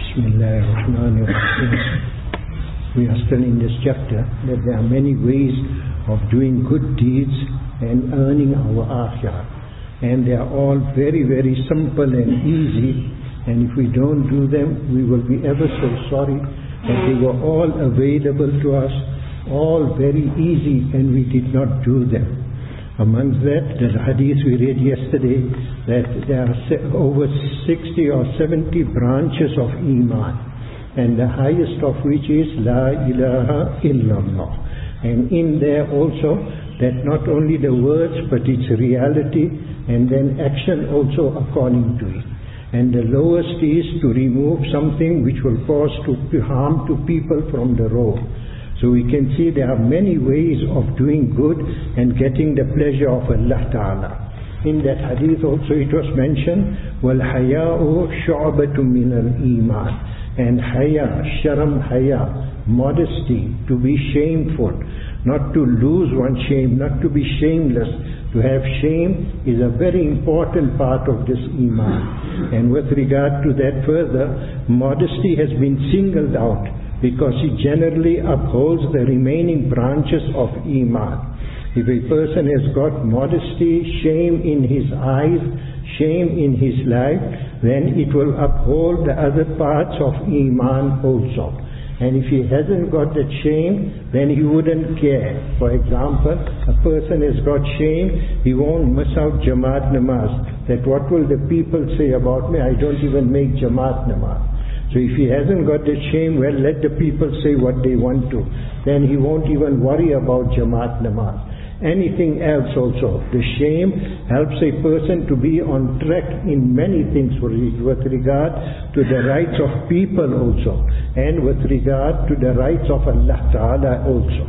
Bismillah ar-Rahman ar-Rahim. We are still in this chapter that there are many ways of doing good deeds and earning our akhirah. And they are all very, very simple and easy. And if we don't do them, we will be ever so sorry that they were all available to us, all very easy, and we did not do them. Amongst that, the hadith we read yesterday, that there are over 60 or 70 branches of Iman, and the highest of which is La ilaha illallah. And in there also, that not only the words, but its reality, and then action also according to it. And the lowest is to remove something which will cause harm to people from the road. So we can see there are many ways of doing good and getting the pleasure of Allah Ta'ala. In that hadith also it was mentioned, وَالْحَيَاءُ شُعْبَةٌ مِّنَ الْإِيمَانِ. And haya, sharam haya, modesty, to be shameful, not to lose one's shame, not to be shameless. To have shame is a very important part of this Iman. And with regard to that further, modesty has been singled out because it generally upholds the remaining branches of Iman. If a person has got modesty, shame in his eyes, shame in his life, then it will uphold the other parts of Iman also. And if he hasn't got that shame, then he wouldn't care. For example, a person has got shame, he won't miss out Jamaat Namaz. That what will the people say about me? I don't even make Jamaat Namaz. So if he hasn't got the shame, well, let the people say what they want to. Then he won't even worry about Jamaat Namaz. Anything else also. The shame helps a person to be on track in many things with regard to the rights of people also, and with regard to the rights of Allah Ta'ala also.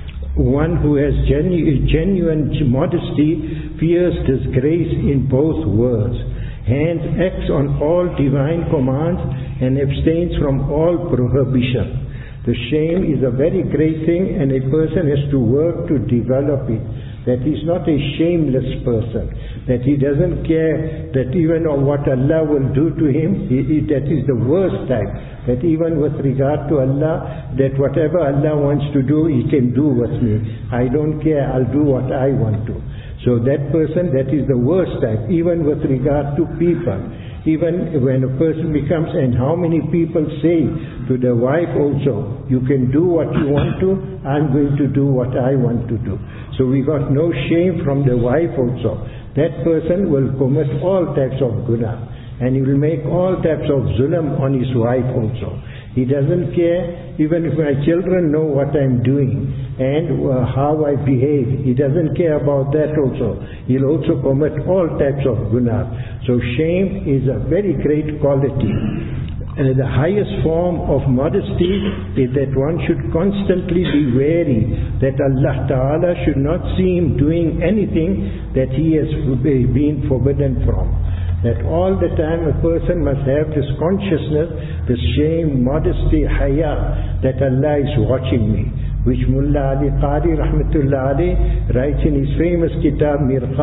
One who has genuine modesty fears disgrace in both worlds, hence acts on all divine commands and abstains from all prohibition. The shame is a very great thing, and a person has to work to develop it. That he's not a shameless person, that he doesn't care that even of what Allah will do to him, that is the worst type. That even with regard to Allah, that whatever Allah wants to do, He can do with me. I don't care, I'll do what I want to. So that person, that is the worst type, even with regard to people. Even when a person becomes, and how many people say to the wife also, you can do what you want to, I'm going to do what I want to do. So we got no shame from the wife also. That person will commit all types of guna, and he will make all types of zulm on his wife also. He doesn't care, even if my children know what I'm doing and how I behave. He doesn't care about that also. He'll also commit all types of guna. So shame is a very great quality. The highest form of modesty is that one should constantly be wary that Allah Ta'ala should not see him doing anything that he has been forbidden from. That all the time a person must have this consciousness, this shame, modesty, haya, that Allah is watching me. Which Mullah Ali Qari Rahmatullah Ali writes in his famous kitab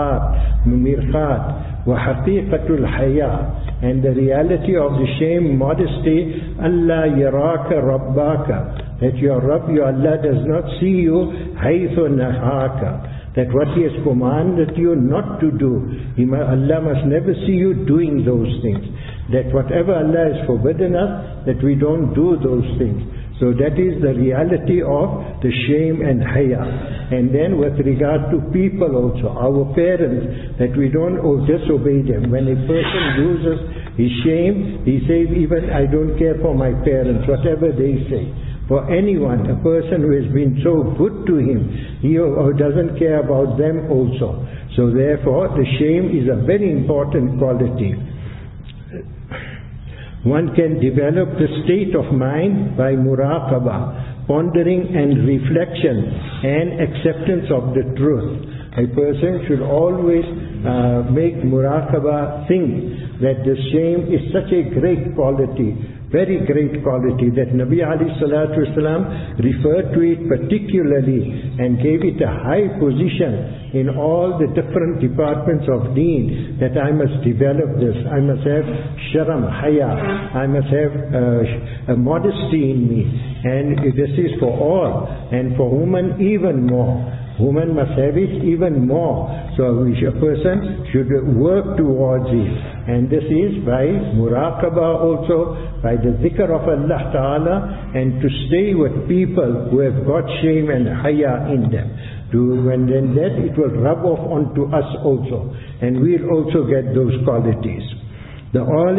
Mirqat wa Haqiqatul Haya. And the reality of the shame, modesty, Allah yaraka rabbaka, that your Rabb, your Allah does not see you, haythu nahaka, that what He has commanded you not to do, Allah must never see you doing those things. That whatever Allah has forbidden us, that we don't do those things. So that is the reality of the shame and haya. And then with regard to people also, our parents, that we don't disobey them. When a person loses his shame, he says, even I don't care for my parents, whatever they say. For anyone, a person who has been so good to him, he doesn't care about them also. So therefore, the shame is a very important quality. One can develop the state of mind by muraqabah, pondering and reflection and acceptance of the truth. A person should always make muraqabah, think that the shame is such a great quality, very great quality, that Nabi alayhi salatu wasalam referred to it particularly and gave it a high position in all the different departments of deen, that I must develop this, I must have sharam, haya, I must have a modesty in me, and this is for all, and for women even more. Women must have it even more. So a person should work towards it. And this is by muraqabah also, by the zikr of Allah Ta'ala, and to stay with people who have got shame and haya in them. And then that it will rub off onto us also. And we'll also get those qualities. The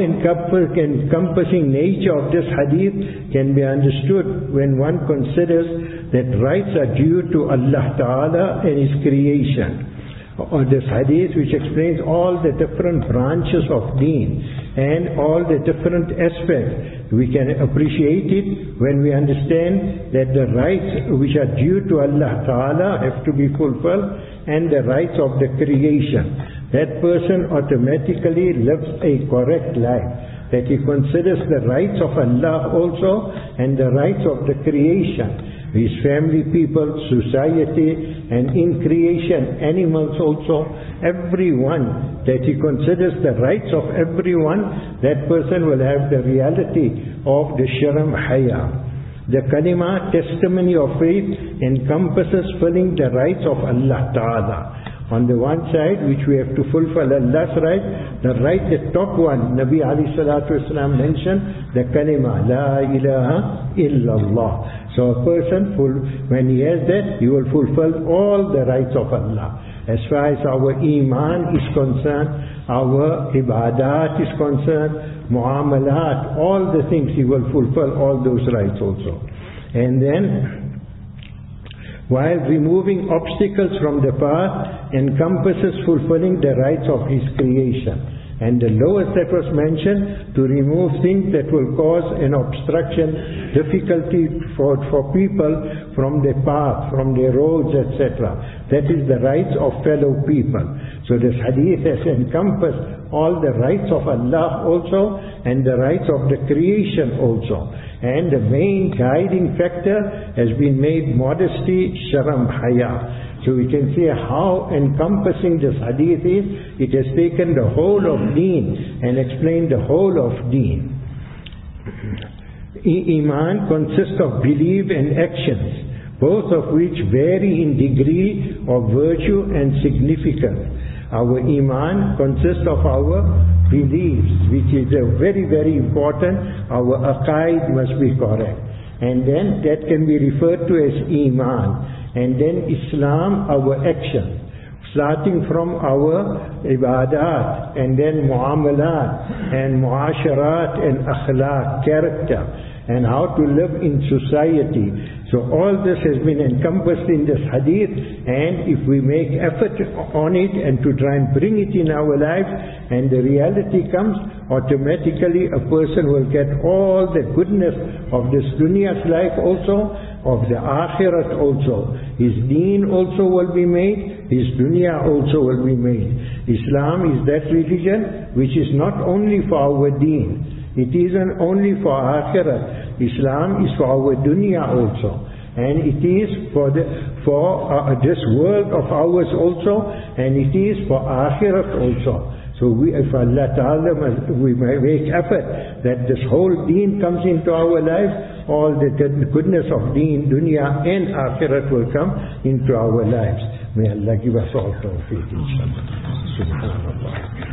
all-encompassing nature of this hadith can be understood when one considers that rights are due to Allah Ta'ala and His creation. Or this hadith which explains all the different branches of deen and all the different aspects. We can appreciate it when we understand that the rights which are due to Allah Ta'ala have to be fulfilled, and the rights of the creation. That person automatically lives a correct life, that he considers the rights of Allah also and the rights of the creation, his family, people, society, and in creation, animals also, everyone, that he considers the rights of everyone. That person will have the reality of the sharam haya. The kalima, testimony of faith, encompasses filling the rights of Allah Ta'ala. On the one side, which we have to fulfill Allah's right, the top one, Nabi alayhi salatu wasalam mentioned, the kalima, La ilaha illallah. So a person, when he has that, he will fulfill all the rights of Allah. As far as our iman is concerned, our ibadat is concerned, muamalat, all the things, he will fulfill all those rights also. And then, while removing obstacles from the path, encompasses fulfilling the rights of His creation. And the lowest that was mentioned, to remove things that will cause an obstruction, difficulty for people from the path, from the roads, etc. That is the rights of fellow people. So this hadith has encompassed all the rights of Allah also, and the rights of the creation also. And the main guiding factor has been made modesty, sharam, haya. So we can see how encompassing this hadith is. It has taken the whole of deen and explained the whole of deen. Iman consists of belief and actions, both of which vary in degree of virtue and significance. Our iman consists of our beliefs, which is very, very important. Our aqaid must be correct. And then that can be referred to as iman. And then Islam, our action, starting from our ibadat, and then muamalat, and muasharat, and akhlaq, character, and how to live in society. So all this has been encompassed in this hadith, and if we make effort on it and to try and bring it in our lives, and the reality comes, automatically a person will get all the goodness of this dunya's life also, of the akhirat also. His deen also will be made, his dunya also will be made. Islam is that religion which is not only for our deen, it isn't only for akhirat. Islam is for our dunya also, and it is for this world of ours also, and it is for akhirat also. So if Allah Ta'ala, we make effort that this whole deen comes into our lives, all the goodness of deen, dunya and akhirat will come into our lives. May Allah give us all tawfiq, inshallah. Subhanallah.